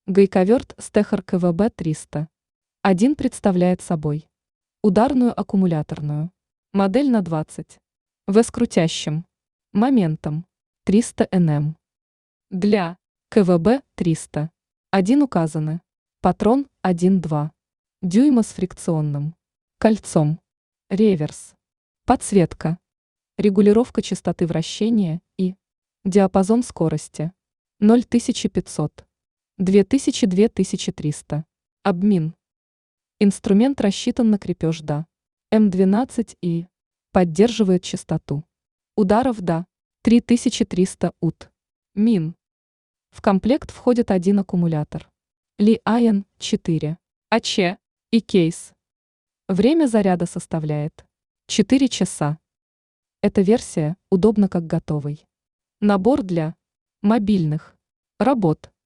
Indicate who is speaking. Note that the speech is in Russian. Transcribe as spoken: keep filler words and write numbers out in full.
Speaker 1: Гайковерт Стехер КВБ триста. Один представляет собой ударную аккумуляторную модель на двадцать вэ с крутящим моментом триста ньютон. Для КВБ триста один указаны патрон один и два дюйма с фрикционным кольцом, реверс, подсветка, регулировка частоты вращения и диапазон скорости ноль тысяч пятьсот — две тысячи — две тысячи триста. Обмин. Инструмент рассчитан на крепеж до эм двенадцать и поддерживает частоту ударов до три тысячи триста ут. Мин. В комплект входит один аккумулятор Ли-Айон четыре АЧ и кейс. Время заряда составляет четыре часа. Эта версия удобна как готовый набор для мобильных работ.